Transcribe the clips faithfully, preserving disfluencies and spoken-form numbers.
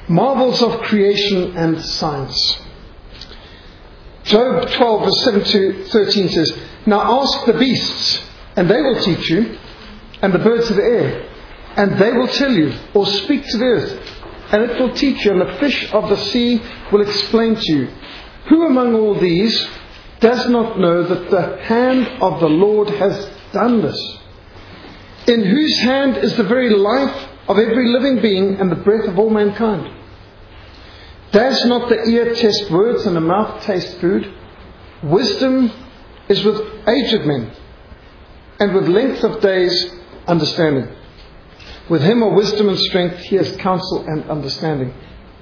Marvels of creation and science. Job twelve verse seven to thirteen says, "Now ask the beasts, and they will teach you, and the birds of the air, and they will tell you, or speak to the earth, and it will teach you, and the fish of the sea will explain to you. Who among all these does not know that the hand of the Lord has done this? In whose hand is the very life of every living being and the breath of all mankind? Does not the ear test words and the mouth taste food? Wisdom is with aged men, and with length of days understanding. With him are wisdom and strength, he has counsel and understanding."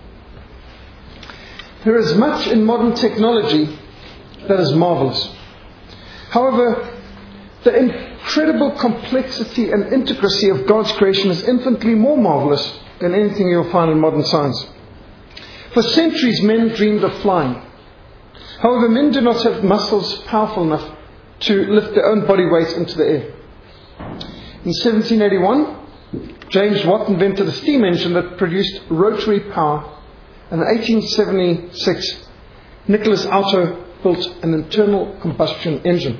There is much in modern technology that is marvelous. However, the incredible complexity and intricacy of God's creation is infinitely more marvelous than anything you'll find in modern science. For centuries, men dreamed of flying. However, men do not have muscles powerful enough to lift their own body weight into the air. In seventeen eighty-one, James Watt invented a steam engine that produced rotary power, and in eighteen seventy-six, Nicholas Auto built an internal combustion engine.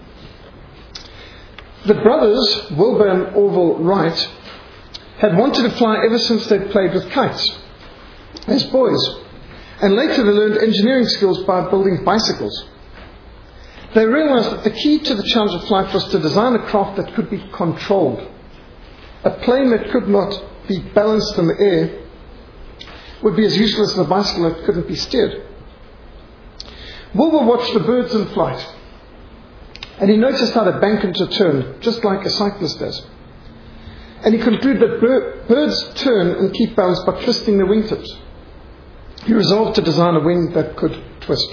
The brothers, Wilbur and Orville Wright, had wanted to fly ever since they'd played with kites as boys, and later they learned engineering skills by building bicycles. They realized that the key to the challenge of flight was to design a craft that could be controlled. A plane that could not be balanced in the air would be as useless as a bicycle that couldn't be steered. Wilbur watched the birds in flight, and he noticed how they bank into a turn, just like a cyclist does. And he concluded that bir- birds turn and keep balance by twisting their wingtips. He resolved to design a wing that could twist.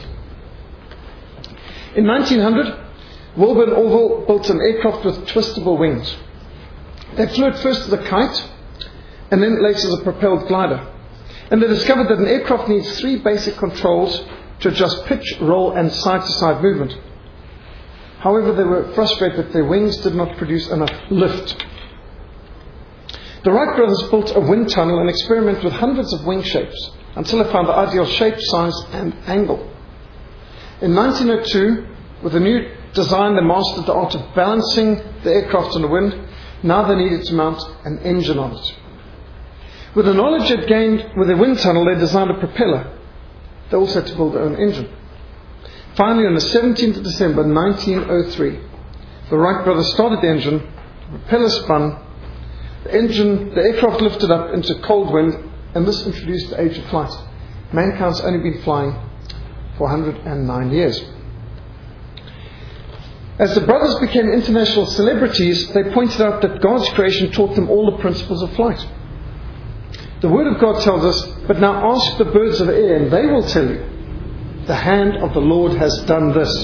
In nineteen hundred, Wilbur and Orville built an aircraft with twistable wings. They flew it first as a kite, and then later as a propelled glider. And they discovered that an aircraft needs three basic controls to adjust pitch, roll, and side-to-side movement. However, they were frustrated that their wings did not produce enough lift. The Wright brothers built a wind tunnel and experimented with hundreds of wing shapes until they found the ideal shape, size, and angle. In nineteen oh two, with a new design, they mastered the art of balancing the aircraft on the wind. Now they needed to mount an engine on it. With the knowledge they'd gained with the wind tunnel, they designed a propeller. They also had to build their own engine. Finally, on the seventeenth of December nineteen oh three, the Wright brothers started the engine, the propeller spun, the engine, the aircraft lifted up into cold wind, and this introduced the age of flight. Mankind's only been flying for one hundred nine years. As the brothers became international celebrities, they pointed out that God's creation taught them all the principles of flight. The Word of God tells us, "But now ask the birds of the air, and they will tell you, the hand of the Lord has done this."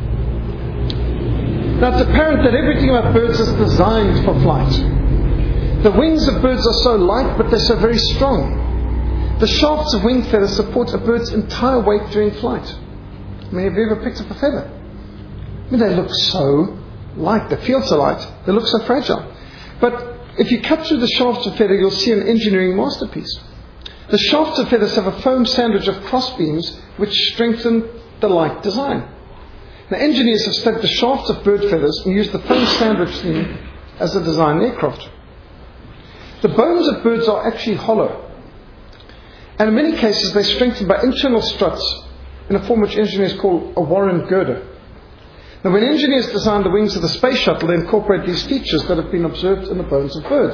Now it's apparent that everything about birds is designed for flight. The wings of birds are so light, but they're so very strong. The shafts of wing feathers support a bird's entire weight during flight. I mean, have you ever picked up a feather? I mean, they look so light. They feel so light. They look so fragile. But if you cut through the shafts of feather, you'll see an engineering masterpiece. The shafts of feathers have a foam sandwich of crossbeams which strengthen the light design. Now, engineers have studied the shafts of bird feathers and used the foam sandwich theme as a design aircraft. The bones of birds are actually hollow. And in many cases, they're strengthened by internal struts in a form which engineers call a Warren girder. Now, when engineers designed the wings of the space shuttle, they incorporated these features that have been observed in the bones of birds.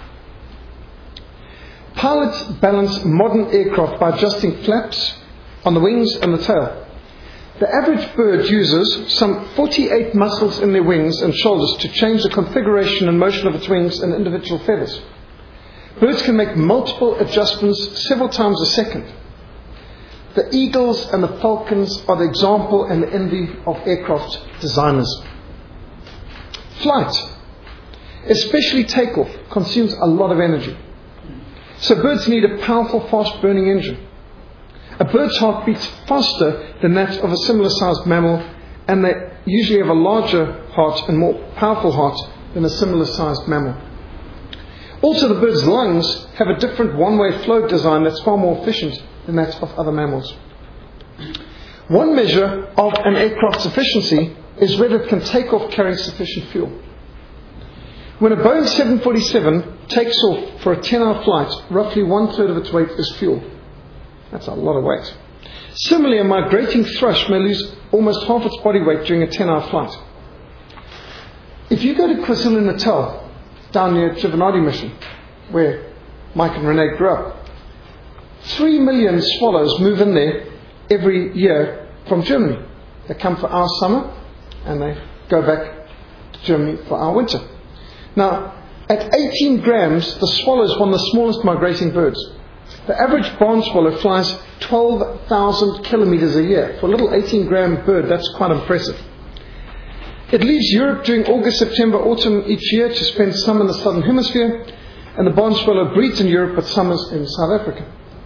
Pilots balance modern aircraft by adjusting flaps on the wings and the tail. The average bird uses some forty-eight muscles in their wings and shoulders to change the configuration and motion of its wings and individual feathers. Birds can make multiple adjustments several times a second. The eagles and the falcons are the example and the envy of aircraft designers. Flight, especially takeoff, consumes a lot of energy. So birds need a powerful, fast-burning engine. A bird's heart beats faster than that of a similar-sized mammal, and they usually have a larger heart and more powerful heart than a similar-sized mammal. Also, the bird's lungs have a different one-way flow design that's far more efficient than that of other mammals. One measure of an aircraft's efficiency is whether it can take off carrying sufficient fuel. When a Boeing seven forty-seven takes off for a ten-hour flight, roughly one-third of its weight is fuel. That's a lot of weight. Similarly, a migrating thrush may lose almost half its body weight during a ten-hour flight. If you go to KwaZulu-Natal, down near Chivanadi Mission, where Mike and Renee grew up, three million swallows move in there every year from Germany. They come for our summer and they go back to Germany for our winter. Now, at eighteen grams, the swallow is one of the smallest migrating birds. The average barn swallow flies twelve thousand kilometers a year. For a little eighteen gram bird, that's quite impressive. It leaves Europe during August, September, autumn each year to spend summer in the southern hemisphere, and the barn swallow breeds in Europe but summers in South Africa.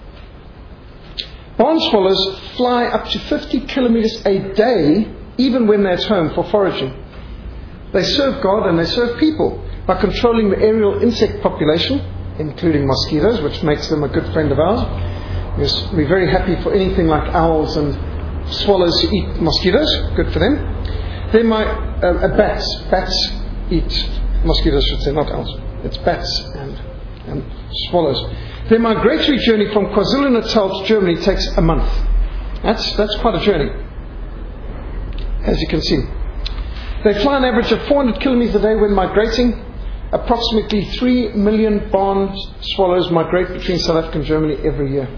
Barn swallows fly up to fifty kilometers a day, even when they're at home for foraging. They serve God and they serve people by controlling the aerial insect population, including mosquitoes, which makes them a good friend of ours. Yes, we're very happy for anything like owls and swallows to eat mosquitoes. Good for them. Then my uh, uh, bats. Bats eat mosquitoes, I should say, not owls. It's bats and, and swallows. Their migratory journey from KwaZulu-Natal to Germany takes a month. That's that's quite a journey, as you can see. They fly an average of four hundred kilometers a day when migrating. Approximately three million barn swallows migrate between South Africa and Germany every year.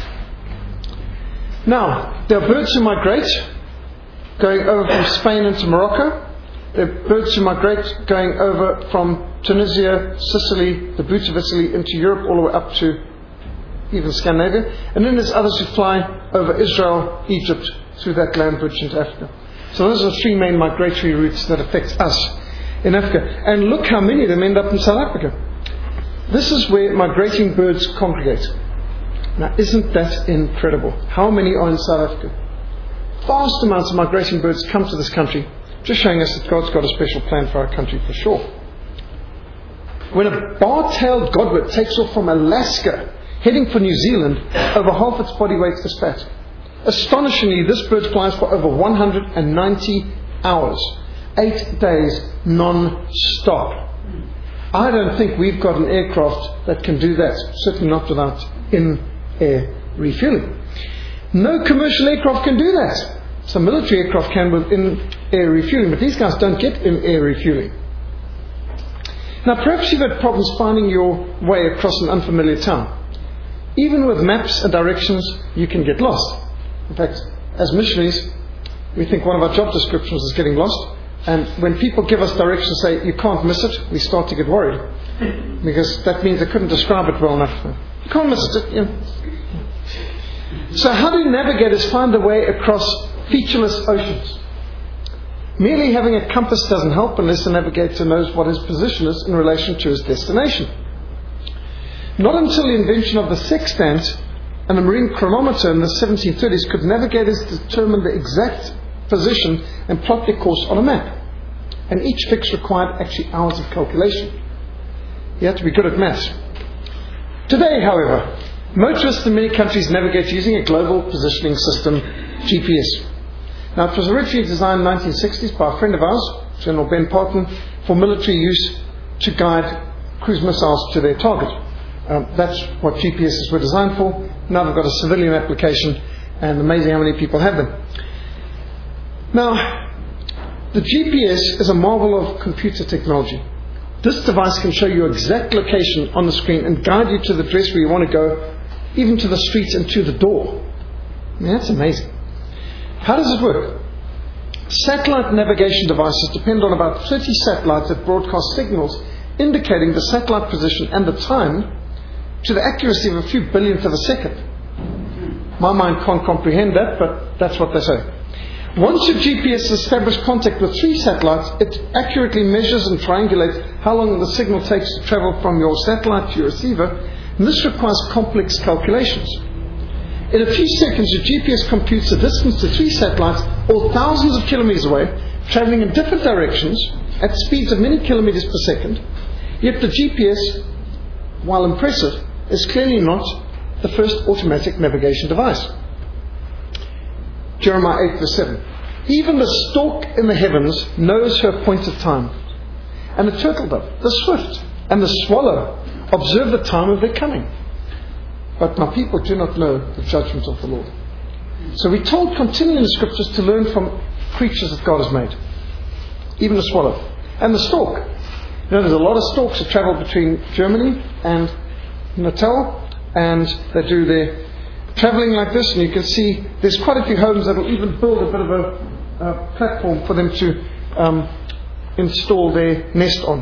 Now, there are birds who migrate going over from Spain into Morocco. There are birds who migrate going over from Tunisia, Sicily, the boots of Italy, into Europe, all the way up to even Scandinavia. And then there's others who fly over Israel, Egypt, through that land bridge into Africa. So those are the three main migratory routes that affect us in Africa. And look how many of them end up in South Africa. This is where migrating birds congregate. Now, isn't that incredible? How many are in South Africa? Vast amounts of migrating birds come to this country, just showing us that God's got a special plan for our country for sure. When a bar-tailed godwit takes off from Alaska, heading for New Zealand, over half its body weight is fat. Astonishingly, this bird flies for over one hundred ninety hours, eight days non-stop. I don't think we've got an aircraft that can do that, certainly not without in-air refueling. No commercial aircraft can do that. Some military aircraft can with in-air refueling, but these guys don't get in-air refueling. Now, perhaps you've had problems finding your way across an unfamiliar town. Even with maps and directions, you can get lost. In fact, as missionaries, we think one of our job descriptions is getting lost. And when people give us directions and say, you can't miss it, we start to get worried. Because that means they couldn't describe it well enough. You can't miss it. You know. So how do navigators find their way across featureless oceans? Merely having a compass doesn't help unless the navigator knows what his position is in relation to his destination. Not until the invention of the sextant and the marine chronometer in the seventeen thirties could navigators determine the exact position and plot their course on a map. And each fix required actually hours of calculation. You had to be good at maths. Today, however, motorists in many countries navigate using a global positioning system, G P S. Now, it was originally designed in the nineteen sixties by a friend of ours, General Ben Parton, for military use to guide cruise missiles to their target. Um, that's what G P Ss were designed for. Now they've got a civilian application, and amazing how many people have them. Now, the G P S is a marvel of computer technology. This device can show you exact location on the screen and guide you to the address where you want to go, even to the street and to the door. I mean, that's amazing. How does it work? Satellite navigation devices depend on about thirty satellites that broadcast signals indicating the satellite position and the time to the accuracy of a few billionth of a second. My mind can't comprehend that, but that's what they say. Once your G P S has established contact with three satellites, it accurately measures and triangulates how long the signal takes to travel from your satellite to your receiver, and this requires complex calculations. In a few seconds, your G P S computes the distance to three satellites, all thousands of kilometers away, traveling in different directions at speeds of many kilometers per second. Yet the G P S while impressive, is clearly not the first automatic navigation device. Jeremiah eight verse seven. Even the stork in the heavens knows her appointed time, and the turtle dove, the swift, and the swallow observe the time of their coming. But my people do not know the judgment of the Lord. So we're told continually in the scriptures to learn from creatures that God has made. Even the swallow. And the stork. You know, there's a lot of storks that travel between Germany and Natal, and they do their travelling like this, and you can see there's quite a few homes that will even build a bit of a, a platform for them to um, install their nest on.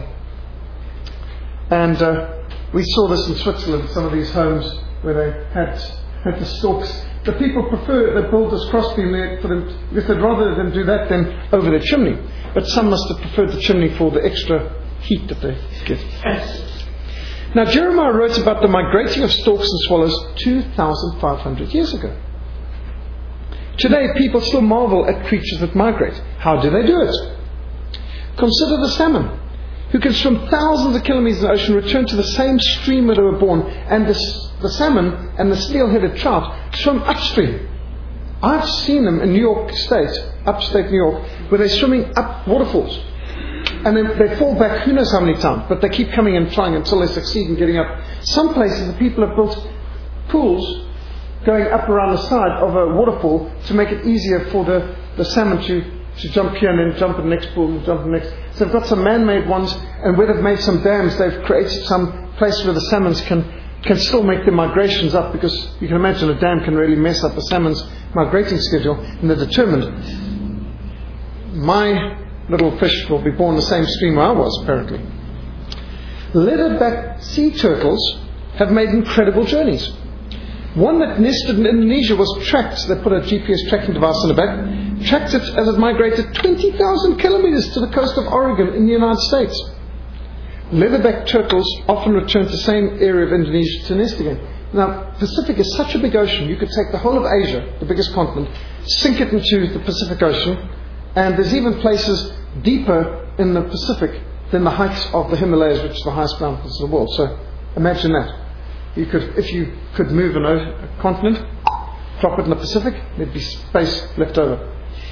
And uh, we saw this in Switzerland, some of these homes where they had, had the storks. The people prefer, they build this crossbeam there for them, because they'd rather them do that than over their chimney. But some must have preferred the chimney for the extra heat that they get. Now Jeremiah wrote about the migrating of storks and swallows two thousand five hundred years ago. Today people still marvel at creatures that migrate. How do they do it? Consider the salmon, who can swim thousands of kilometers in the ocean, return to the same stream where they were born, and the, the salmon and the steel-headed trout swim upstream. I've seen them in New York State, upstate New York, where they're swimming up waterfalls. And then they fall back who knows how many times, but they keep coming and trying until they succeed in getting up. Some places the people have built pools going up around the side of a waterfall to make it easier for the, the salmon to, to jump here and then jump in the next pool and jump in the next. So they've got some man-made ones, and where they've made some dams, they've created some place where the salmons can, can still make their migrations up, because you can imagine a dam can really mess up a salmon's migrating schedule, and they're determined. My little fish will be born in the same stream where I was, apparently. Leatherback sea turtles have made incredible journeys. One that nested in Indonesia was tracked. They put a G P S tracking device in the back, tracked it as it migrated twenty thousand kilometers to the coast of Oregon in the United States. Leatherback turtles often return to the same area of Indonesia to nest again. Now, Pacific is such a big ocean, you could take the whole of Asia, the biggest continent, sink it into the Pacific Ocean, and there's even places deeper in the Pacific than the heights of the Himalayas, which is the highest mountains in the world. So imagine that. You could, if you could move an ocean, a continent, drop it in the Pacific, there'd be space left over.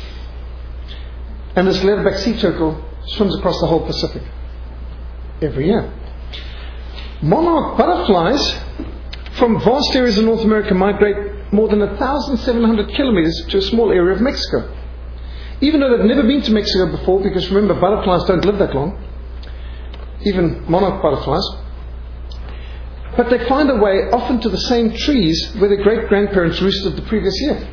And this leatherback sea turtle swims across the whole Pacific every year. Monarch butterflies from vast areas of North America migrate more than one thousand seven hundred kilometers to a small area of Mexico. Even though they've never been to Mexico before, because remember, butterflies don't live that long, even monarch butterflies, but they find a way often to the same trees where their great-grandparents roosted the previous year.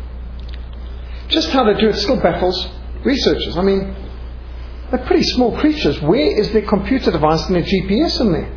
Just how they do it still baffles researchers. I mean, they're pretty small creatures. Where is their computer device and their G P S in there?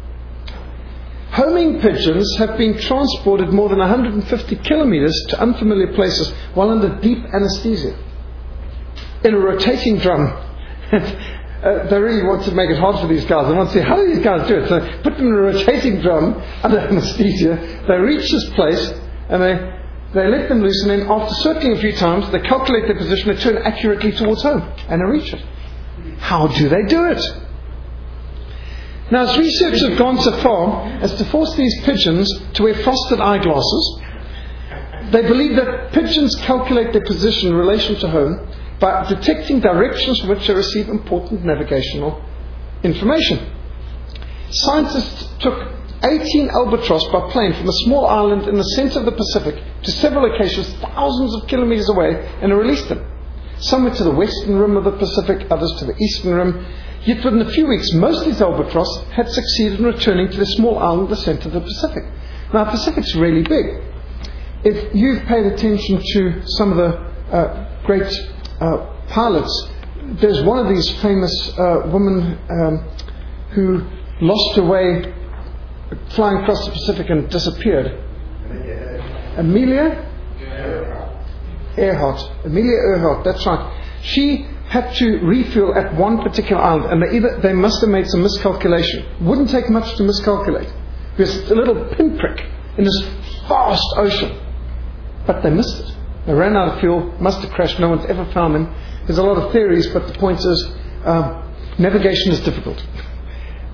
Homing pigeons have been transported more than one hundred fifty kilometers to unfamiliar places while under deep anesthesia, in a rotating drum. uh, they really want to make it hard for these guys. They want to see, how do these guys do it? So they put them in a rotating drum under anesthesia. They reach this place and they they let them loose, and then after circling a few times, they calculate their position, they turn accurately towards home, and they reach it. How do they do it? Now, as researchers have gone so far as to force these pigeons to wear frosted eyeglasses, they believe that pigeons calculate their position in relation to home by detecting directions from which they receive important navigational information. Scientists took eighteen albatross by plane from a small island in the center of the Pacific to several locations thousands of kilometers away and released them. Some went to the western rim of the Pacific, others to the eastern rim. Yet within a few weeks, most of these albatross had succeeded in returning to the small island in the center of the Pacific. Now, the Pacific's really big. If you've paid attention to some of the uh, great uh, pilots, there's one of these famous uh, women um, who lost her way flying across the Pacific and disappeared. Amelia Earhart. Amelia Earhart, that's right. She had to refuel at one particular island, and they either they must have made some miscalculation. Wouldn't take much to miscalculate. There's a little pinprick in this vast ocean. But they missed it. They ran out of fuel, must have crashed, no one's ever found them. There's a lot of theories, but the point is, um, navigation is difficult.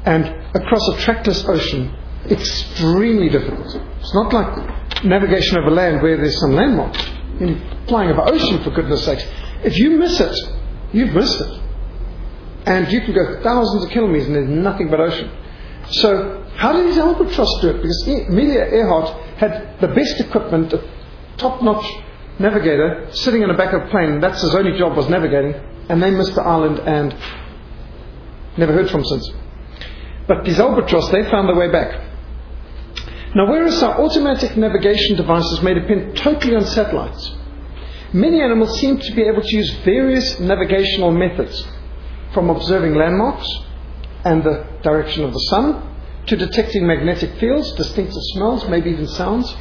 and across a trackless ocean, extremely difficult. It's not like navigation over land where there's some landmarks. In flying over ocean, for goodness sakes, if you miss it, you've missed it. And you can go thousands of kilometers and there's nothing but ocean. So how did these Albatross do it? Because Amelia Earhart had the best equipment, a top-notch navigator sitting in the back of a plane. That's his only job, was navigating. And they missed the island and never heard from since. But these Albatross, they found their way back. Now, whereas our automatic navigation devices may depend totally on satellites, many animals seem to be able to use various navigational methods, from observing landmarks and the direction of the sun, to detecting magnetic fields, distinctive smells, maybe even sounds.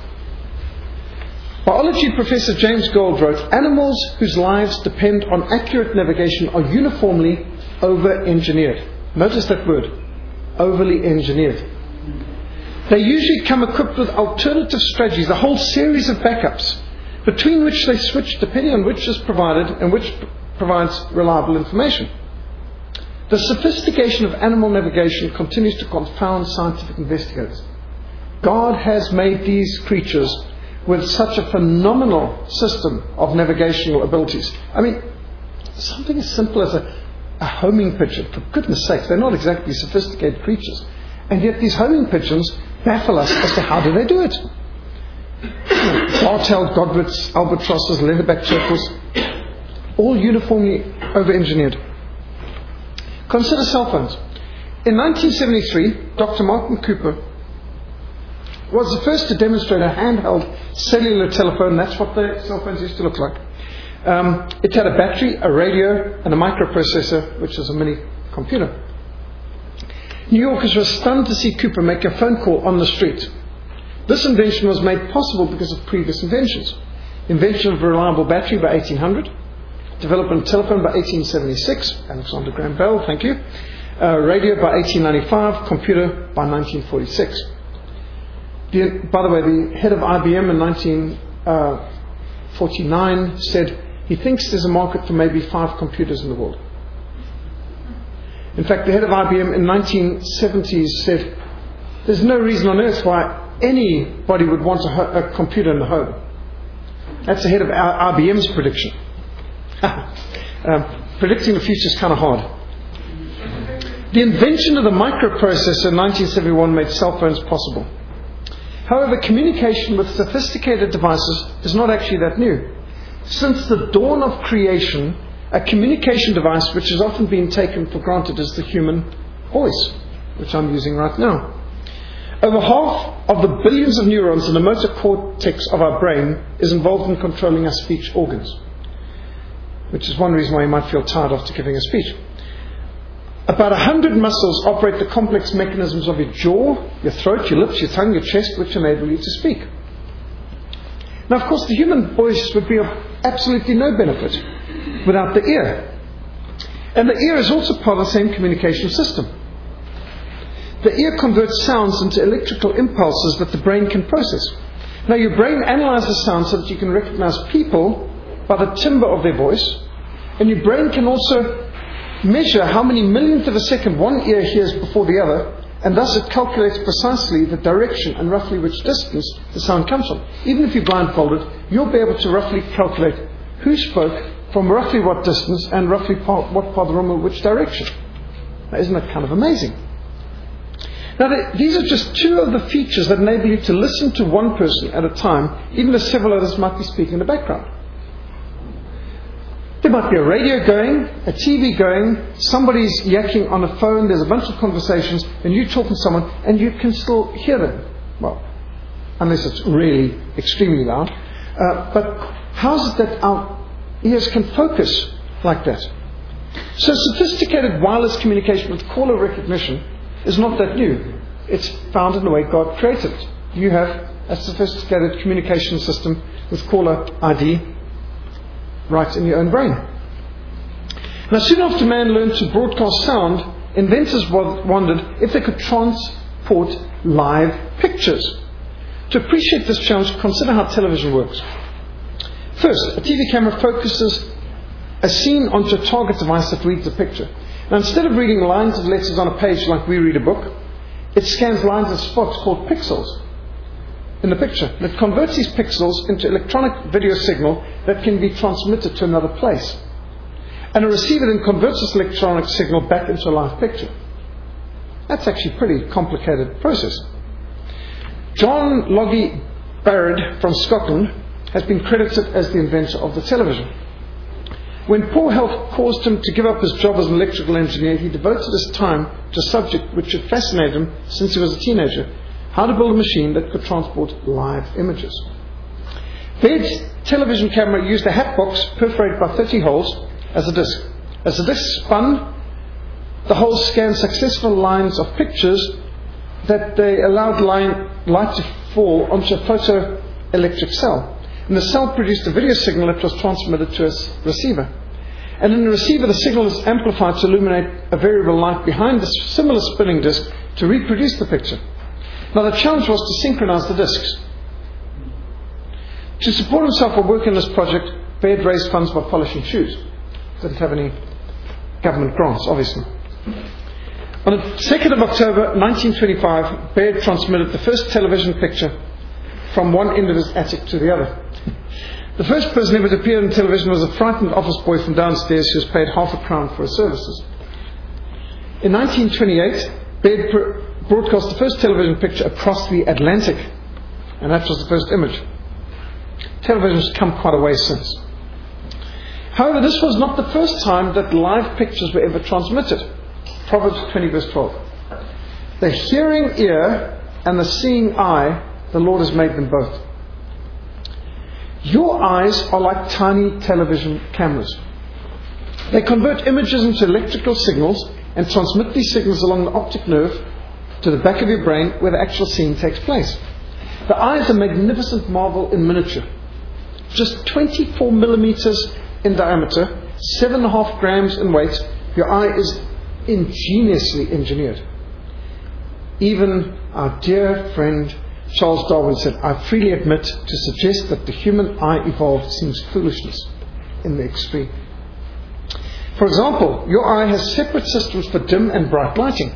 Biology professor James Gold wrote, "Animals whose lives depend on accurate navigation are uniformly over-engineered." Notice that word, overly engineered. They usually come equipped with alternative strategies, a whole series of backups, between which they switch depending on which is provided and which provides reliable information. The sophistication of animal navigation continues to confound scientific investigators. God has made these creatures with such a phenomenal system of navigational abilities. I mean, something as simple as a, a homing pigeon, for goodness sakes, they're not exactly sophisticated creatures. And yet these homing pigeons baffle us as to how do they do it. Bar-tailed godwits, albatrosses, leatherback turtles, all uniformly over-engineered. Consider cell phones. In nineteen seventy-three, Doctor Martin Cooper was the first to demonstrate a handheld cellular telephone. That's what the cell phones used to look like. Um, it had a battery, a radio, and a microprocessor, which is a mini computer. New Yorkers were stunned to see Cooper make a phone call on the street. This invention was made possible because of previous inventions. Invention of a reliable battery by eighteen hundred. Development of telephone by eighteen seventy-six. Alexander Graham Bell, thank you. Uh, radio by eighteen ninety-five. Computer by nineteen forty-six. The, by the way, the head of I B M in nineteen forty-nine said he thinks there's a market for maybe five computers in the world. In fact, the head of I B M in nineteen seventies said there's no reason on earth why anybody would want a, ho- a computer in the home. That's the head of I B M's prediction. um, predicting the future is kind of hard. The invention of the microprocessor in nineteen seventy-one made cell phones possible. However, communication with sophisticated devices is not actually that new. Since the dawn of creation, a communication device which has often been taken for granted is the human voice, which I'm using right now. Over half of the billions of neurons in the motor cortex of our brain is involved in controlling our speech organs, which is one reason why you might feel tired after giving a speech. About a hundred muscles operate the complex mechanisms of your jaw, your throat, your lips, your tongue, your chest, which enable you to speak. Now, of course, the human voice would be of absolutely no benefit without the ear. And the ear is also part of the same communication system. The ear converts sounds into electrical impulses that the brain can process. Now, your brain analyzes sound so that you can recognize people by the timbre of their voice, and your brain can also measure how many millionth of a second one ear hears before the other, and thus it calculates precisely the direction and roughly which distance the sound comes from. Even if you're blindfolded, you'll be able to roughly calculate who spoke from roughly what distance and roughly part, what part of the room or which direction. Now, isn't that kind of amazing? Now, the, these are just two of the features that enable you to listen to one person at a time, even as several others might be speaking in the background. There might be a radio going, a T V going, somebody's yakking on a phone, there's a bunch of conversations, and you talk to someone, and you can still hear them. Well, unless it's really extremely loud. Uh, but how is it that our ears can focus like that? So sophisticated wireless communication with caller recognition is not that new. It's found in the way God created it. You have a sophisticated communication system with caller I D right in your own brain. Now, soon after man learned to broadcast sound, inventors wondered if they could transport live pictures. To appreciate this challenge, consider how television works. First, a T V camera focuses a scene onto a target device that reads the picture. Now, instead of reading lines of letters on a page like we read a book, it scans lines of spots called pixels in the picture. And it converts these pixels into electronic video signal that can be transmitted to another place. And a receiver then converts this electronic signal back into a live picture. That's actually a pretty complicated process. John Logie Barrett from Scotland has been credited as the inventor of the television. When poor health caused him to give up his job as an electrical engineer, he devoted his time to a subject which had fascinated him since he was a teenager: how to build a machine that could transport live images. Baird's television camera used a hat box perforated by thirty holes as a disc. As the disc spun, the holes scanned successful lines of pictures that they allowed line, light to fall onto a photoelectric cell. And the cell produced a video signal that was transmitted to a receiver. And in the receiver, the signal is amplified to illuminate a variable light behind the similar spinning disc to reproduce the picture. Now, the challenge was to synchronize the discs. To support himself while working on this project, Baird raised funds by polishing shoes. Didn't have any government grants, obviously. On the second of October nineteen twenty-five, Baird transmitted the first television picture from one end of his attic to the other. The first person ever to appear on television was a frightened office boy from downstairs who was paid half a crown for his services. In nineteen twenty-eight, Baird pr- broadcast the first television picture across the Atlantic, and that was the first image. Television has come quite a way since. However, this was not the first time that live pictures were ever transmitted. Proverbs twenty verse twelve. The hearing ear and the seeing eye, the Lord has made them both. Your eyes are like tiny television cameras. They convert images into electrical signals and transmit these signals along the optic nerve to the back of your brain where the actual seeing takes place. The eye is a magnificent marvel in miniature. Just twenty-four millimeters in diameter, seven and a half grams in weight, your eye is ingeniously engineered. Even our dear friend Charles Darwin said, "I freely admit to suggest that the human eye evolved seems foolishness in the extreme." For example, your eye has separate systems for dim and bright lighting.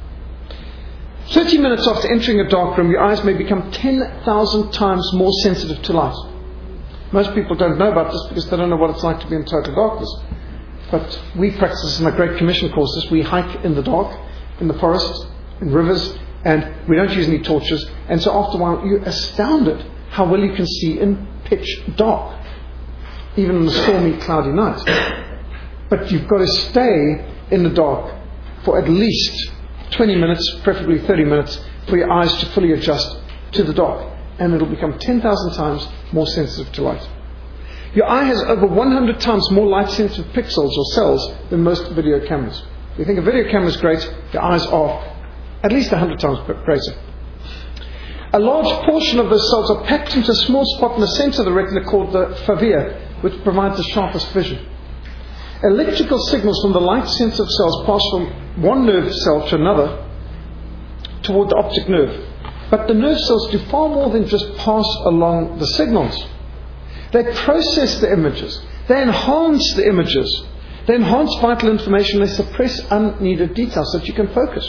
thirty minutes after entering a dark room, your eyes may become ten thousand times more sensitive to light. Most people don't know about this because they don't know what it's like to be in total darkness. But we practice this in our Great Commission courses. We hike in the dark, in the forest, in rivers, and we don't use any torches. And so after a while, you're astounded how well you can see in pitch dark, even in a stormy, cloudy night. But you've got to stay in the dark for at least twenty minutes, preferably thirty minutes, for your eyes to fully adjust to the dark. And it'll become ten thousand times more sensitive to light. Your eye has over one hundred times more light-sensitive pixels or cells than most video cameras. If you think a video camera is great, your eyes are at least one hundred times greater. A large portion of those cells are packed into a small spot in the center of the retina called the fovea, which provides the sharpest vision. Electrical signals from the light-sensitive cells pass from one nerve cell to another toward the optic nerve. But the nerve cells do far more than just pass along the signals. They process the images. They enhance the images. They enhance vital information. They suppress unneeded details so that you can focus.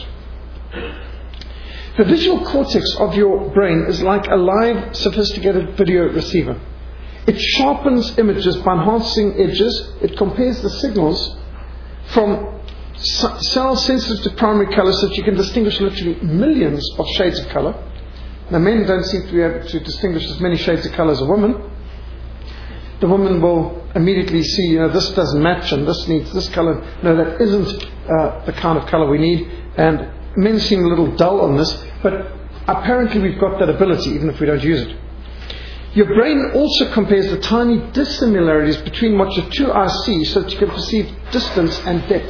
The visual cortex of your brain is like a live, sophisticated video receiver. It sharpens images by enhancing edges. It compares the signals from cells sensitive to primary color so that you can distinguish literally millions of shades of color. Now, men don't seem to be able to distinguish as many shades of color as a woman. The woman will immediately see, you know, this doesn't match and this needs this color. No, that isn't uh, the kind of color we need. And men seem a little dull on this, but apparently we've got that ability even if we don't use it. Your brain also compares the tiny dissimilarities between what your two eyes see so that you can perceive distance and depth.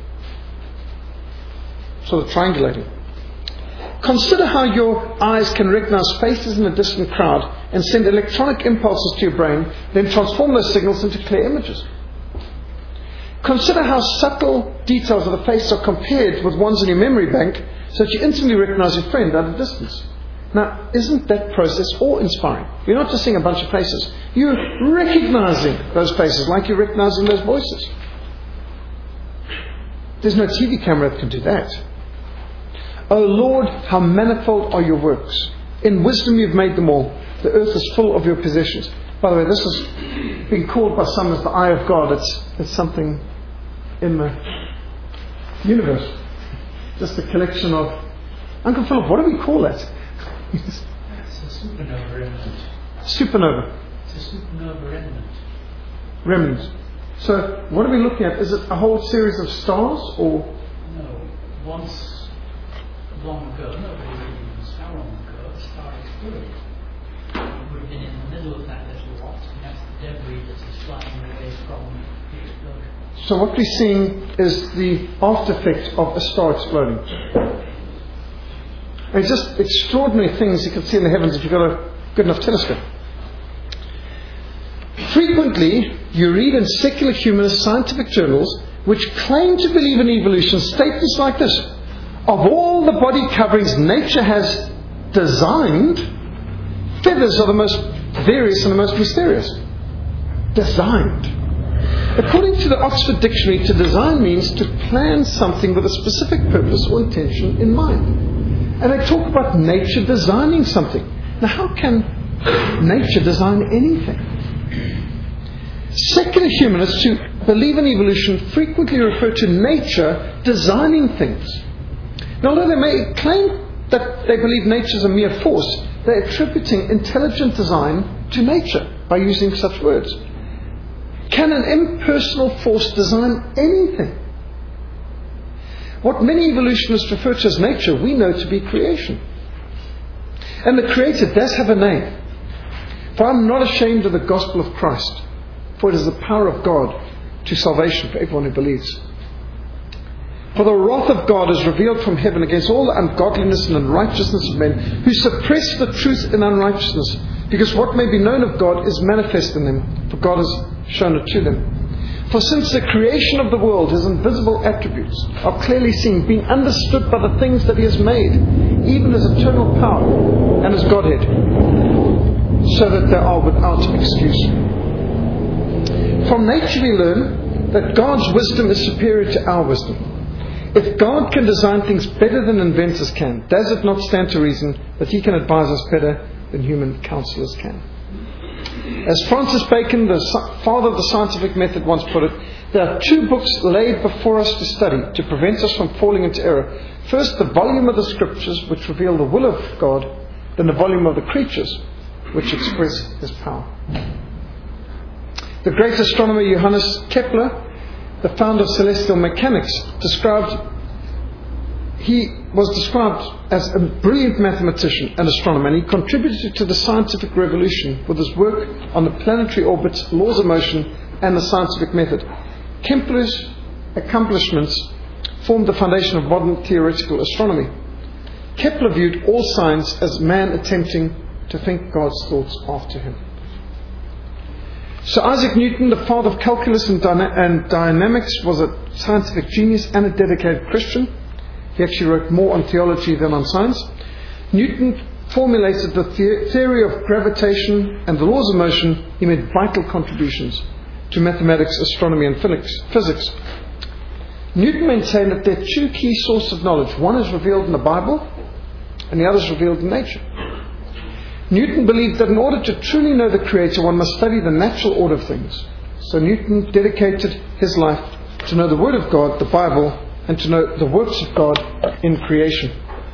Sort of triangulating. Consider how your eyes can recognize faces in a distant crowd and send electronic impulses to your brain, then transform those signals into clear images. Consider how subtle details of the face are compared with ones in your memory bank so that you instantly recognize your friend at a distance. Now, isn't that process awe-inspiring? You're not just seeing a bunch of faces. You're recognizing those faces like you're recognizing those voices. There's no T V camera that can do that. O Lord, how manifold are your works. In wisdom you've made them all. The earth is full of your possessions. By the way, this is being called by some as the eye of God. It's, it's something in the universe. Just a collection of... Uncle Philip, what do we call that? It's a supernova remnant. Supernova. It's a supernova remnant. Remnants. So, what are we looking at? Is it a whole series of stars, or? No. Once, long ago, nobody really knows how long ago, a star exploded. It would have been in the middle of that little rot, and that's the debris that is flying away from the explosion. So what we're seeing is the after effect of a star exploding. And just extraordinary things you can see in the heavens if you've got a good enough telescope. Frequently, you read in secular humanist scientific journals which claim to believe in evolution statements like this: of all the body coverings nature has designed, feathers are the most various and the most mysterious. Designed. According to the Oxford Dictionary, to design means to plan something with a specific purpose or intention in mind. And they talk about nature designing something. Now, how can nature design anything? Secular humanists who believe in evolution frequently refer to nature designing things. Now, although they may claim that they believe nature is a mere force, they're attributing intelligent design to nature by using such words. Can an impersonal force design anything? What many evolutionists refer to as nature, we know to be creation. And the Creator does have a name. For I'm not ashamed of the gospel of Christ, for it is the power of God to salvation for everyone who believes. For the wrath of God is revealed from heaven against all the ungodliness and unrighteousness of men who suppress the truth in unrighteousness, because what may be known of God is manifest in them, for God has shown it to them. For since the creation of the world, His invisible attributes are clearly seen, being understood by the things that He has made, even His eternal power and His Godhead, so that they are without excuse. From nature we learn that God's wisdom is superior to our wisdom. If God can design things better than inventors can, does it not stand to reason that He can advise us better than human counselors can? As Francis Bacon, the father of the scientific method, once put it, there are two books laid before us to study to prevent us from falling into error. First, the volume of the Scriptures, which reveal the will of God, then the volume of the creatures, which express His power. The great astronomer Johannes Kepler, the founder of celestial mechanics, described he was described as a brilliant mathematician and astronomer, and he contributed to the scientific revolution with his work on the planetary orbits, laws of motion, and the scientific method. Kepler's accomplishments formed the foundation of modern theoretical astronomy. Kepler viewed all science as man attempting to think God's thoughts after him. Sir Isaac Newton, the father of calculus and, dyna- and dynamics, was a scientific genius and a dedicated Christian. He actually wrote more on theology than on science. Newton formulated the, the theory of gravitation and the laws of motion. He made vital contributions to mathematics, astronomy, and physics. Newton maintained that there are two key sources of knowledge. One is revealed in the Bible, and the other is revealed in nature. Newton believed that in order to truly know the Creator, one must study the natural order of things. So Newton dedicated his life to know the Word of God, the Bible, and to know the works of God in creation.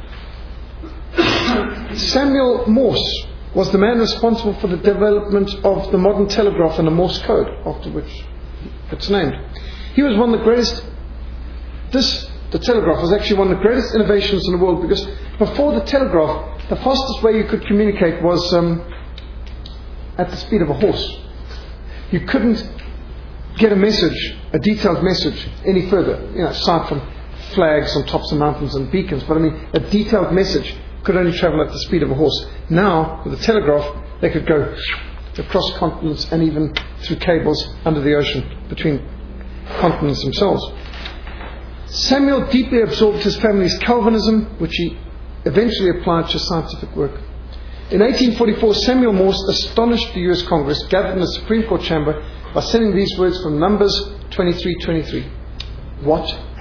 Samuel Morse was the man responsible for the development of the modern telegraph and the Morse code, after which it's named. He was one of the greatest. This, the telegraph, was actually one of the greatest innovations in the world, because before the telegraph, the fastest way you could communicate was um, at the speed of a horse. You couldn't get a message, a detailed message, any further, you know, aside from flags on tops of mountains and beacons. But I mean, a detailed message could only travel at the speed of a horse. Now, with the telegraph, they could go across continents and even through cables under the ocean between continents themselves. Samuel deeply absorbed his family's Calvinism, which he eventually applied to scientific work. In eighteen forty-four, Samuel Morse astonished the U S Congress, gathered in the Supreme Court chamber, by sending these words from Numbers twenty-three twenty-three. What hath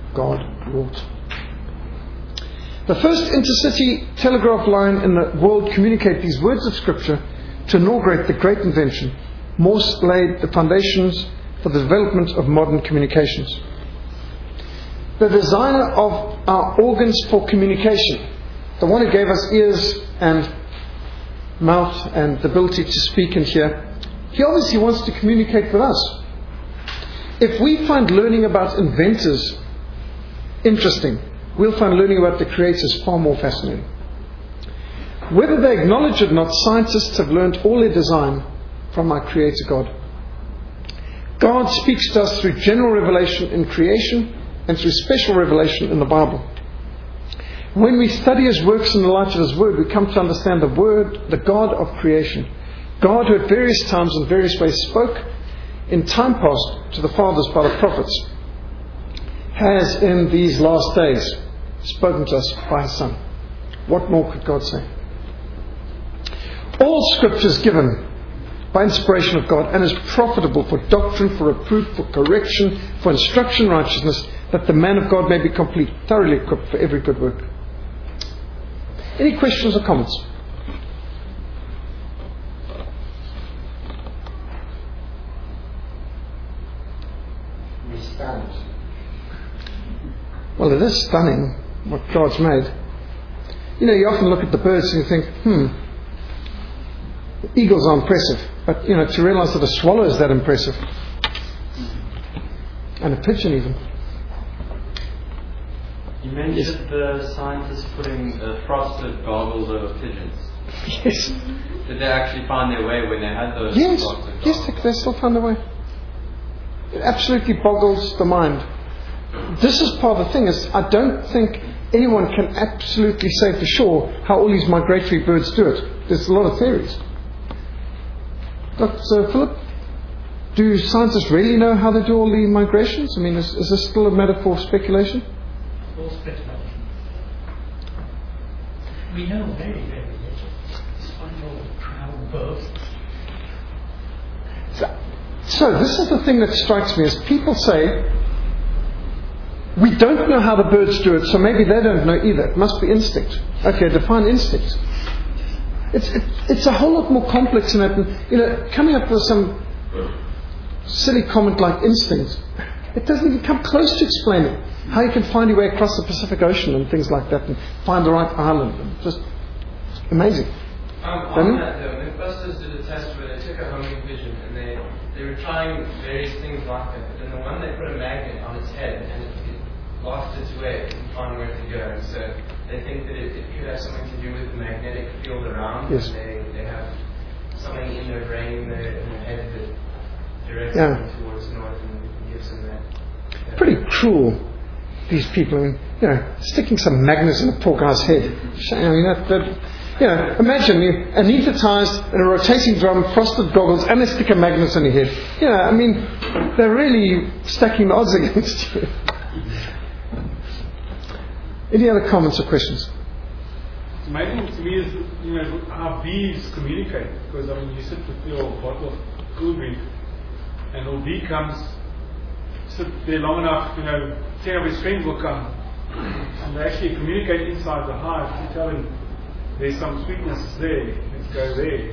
God wrought. The first intercity telegraph line in the world communicated these words of Scripture to inaugurate the great invention. Morse laid the foundations for the development of modern communications. The designer of our organs for communication, the one who gave us ears and mouth and the ability to speak and hear, he obviously wants to communicate with us. If we find learning about inventors interesting, we'll find learning about the creators far more fascinating. Whether they acknowledge it or not, scientists have learned all their design from our Creator God. God speaks to us through general revelation in creation and through special revelation in the Bible. When we study His works in the light of His Word, we come to understand the Word, the God of creation. God who at various times and various ways spoke in time past to the fathers by the prophets, has in these last days spoken to us by His Son. What more could God say? All Scripture is given by inspiration of God and is profitable for doctrine, for reproof, for correction, for instruction in righteousness, that the man of God may be complete, thoroughly equipped for every good work. Any questions or comments? We stand. Well, it is stunning what God's made. You know, you often look at the birds and you think, hmm, eagles are impressive. But, you know, to realize that a swallow is that impressive. And a pigeon even. You mentioned yes. the scientists putting uh, frosted goggles over pigeons. Yes. Did they actually find their way when they had those yes. frosted goggles? Yes, they, they still found their way. It absolutely boggles the mind. This is part of the thing, is I don't think anyone can absolutely say for sure how all these migratory birds do it. There's a lot of theories. Doctor Philip, do scientists really know how they do all the migrations? I mean, is, is this still a matter for speculation? All speculation. We know very, very little. Despite all the travel birds. So, so this is the thing that strikes me, is people say, we don't know how the birds do it, so maybe they don't know either. It must be instinct. Okay, define instinct. It's it, it's a whole lot more complex than that. And, you know, coming up with some silly comment like instinct, it doesn't even come close to explaining how you can find your way across the Pacific Ocean and things like that, and find the right island. And just amazing. Um, on that though, Mythbusters did a test where they took a homing pigeon and they they were trying various things like that. But then the one they put a magnet on its head and it, it lost its way. It couldn't find where to go. And so they think that it, it could have something to do with the magnetic field around. Yes. And they, they have something in their brain, in their, in their head that directs Yeah. them towards north and gives them that. that Pretty cruel, these people. I mean, you know, sticking some magnets in a poor guy's head. I mean, that, that, you know, imagine you anaesthetized in a rotating drum, frosted goggles, and they stick a magnet in your head. You know, I mean, they're really stacking the odds against you. Any other comments or questions? It's amazing to me is, you know, how bees communicate. Because, I mean, you sit with your bottle of cool drink, and a bee comes, sit there long enough, you know, ten of his friends will come, and they actually communicate inside the hive to tell him there's some sweetness there, let's go there.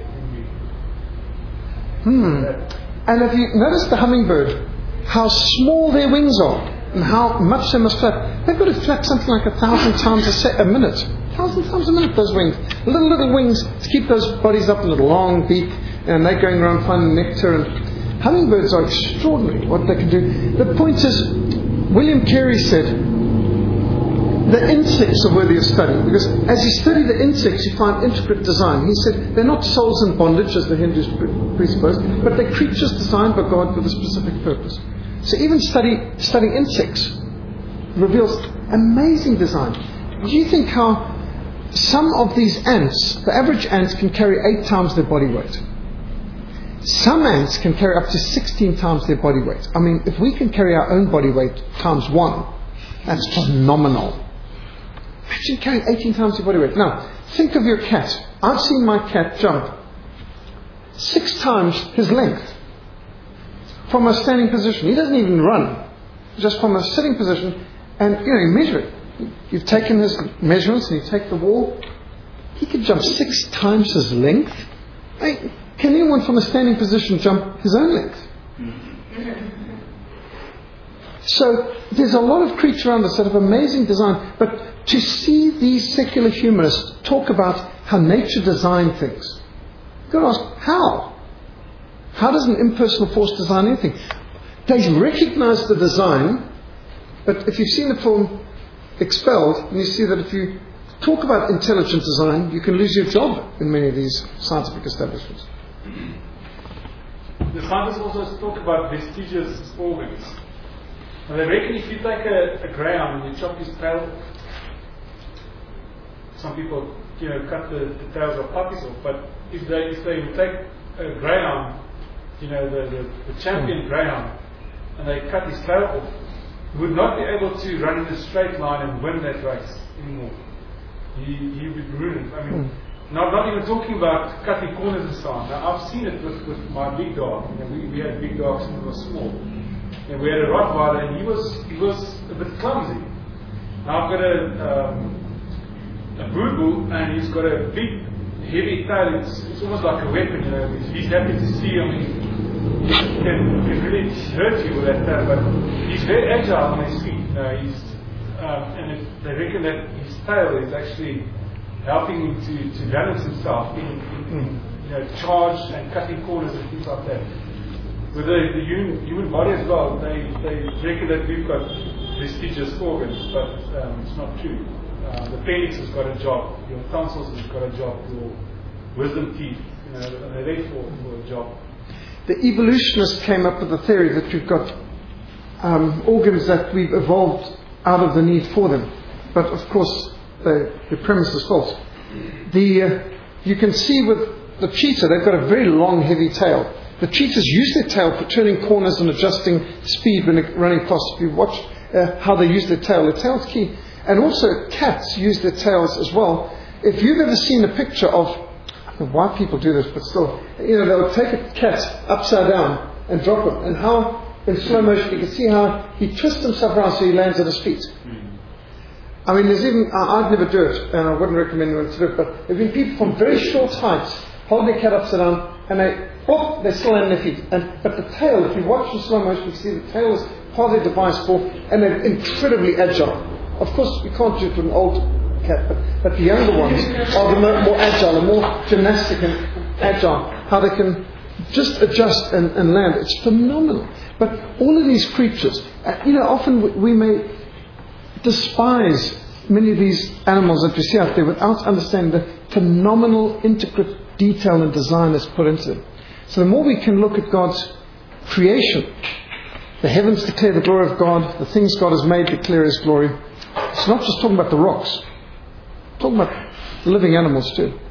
Hmm. And have you noticed the hummingbird, how small their wings are, and how much they must flap? They've got to flap something like a thousand times a, se- a minute. A thousand times a minute, those wings. Little, little wings to keep those bodies up in a long beak, and they're going around finding nectar. And hummingbirds are extraordinary, what they can do. The point is, William Carey said, the insects are worthy of study, because as you study the insects, you find intricate design. He said they're not souls in bondage, as the Hindus presuppose, but they're creatures designed by God for a specific purpose. So even study, studying insects reveals amazing design. Do you think how some of these ants, the average ants, can carry eight times their body weight? Some ants can carry up to sixteen times their body weight. I mean, if we can carry our own body weight times one, that's phenomenal. Imagine carrying eighteen times your body weight. Now, think of your cat. I've seen my cat jump six times his length from a standing position. He doesn't even run. Just from a sitting position, And, you know, you measure it. You've taken his measurements and you take the wall. He could jump six times his length. Hey, can anyone from a standing position jump his own length? So there's a lot of creatures around us that have amazing design. But to see these secular humanists talk about how nature designed things, you've got to ask, how? How does an impersonal force design anything? They recognize the design, but if you've seen the film Expelled, and you see that if you talk about intelligent design, you can lose your job in many of these scientific establishments. The scientists also talk about vestigious organs. And they reckon if you take a, a greyhound and you chop his tail, some people, you know, cut the, the tails of puppies off, but if they if they take a greyhound, you know, the, the, the champion mm. greyhound, and they cut his tail off, he would not be able to run in a straight line and win that race anymore. He, he would be ruined. I mean, mm. not, not even talking about cutting corners and so on. Now, I've seen it with, with my big dog. You know, we, we had big dogs when we were small. And we had a Rottweiler, and he was he was a bit clumsy. Now I've got a um, a Boer Boel, and he's got a big, heavy tail. It's, it's almost like a weapon, you know. He's, he's happy to see him. He can, can really hurt you with that tail, but he's very agile on his feet. You know, he's um, and it, they reckon that his tail is actually helping him to, to balance himself in, in, in you know, charge and cutting corners and things like that. With the, the human, human body as well, they, they reckon that we've got vestigious organs, but um, it's not true. Uh, the appendix has got a job, your tonsils has got a job, your wisdom teeth, you know, they're there for, for a job. The evolutionists came up with the theory that we've got um, organs that we've evolved out of the need for them. But of course, the, the premise is false. The, uh, you can see with the cheetah, they've got a very long, heavy tail. The cheetahs use their tail for turning corners and adjusting speed when they're running fast. If you watch uh, how they use their tail, the tail's key. And also cats use their tails as well. If you've ever seen a picture of, I don't know why people do this, but still, you know, they'll take a cat upside down and drop him. And how, in slow motion, you can see how he twists himself around so he lands at his feet. I mean, there's even, I'd never do it, and I wouldn't recommend anyone to do it, but there have been people from very short heights hold their cat upside down, and they, oh, they're still on their feet. And, but the tail, if you watch in slow motion, you see the tail is part of their device for, and they're incredibly agile. Of course, you can't do it with an old cat, but, but the younger ones are the more, more agile, and more gymnastic and agile. How they can just adjust and, and land. It's phenomenal. But all of these creatures, uh, you know, often we, we may despise many of these animals that we see out there without understanding the phenomenal, intricate detail and design that's put into them. So the more we can look at God's creation, the heavens declare the glory of God, the things God has made declare His glory. It's not just talking about the rocks, it's talking about living animals too.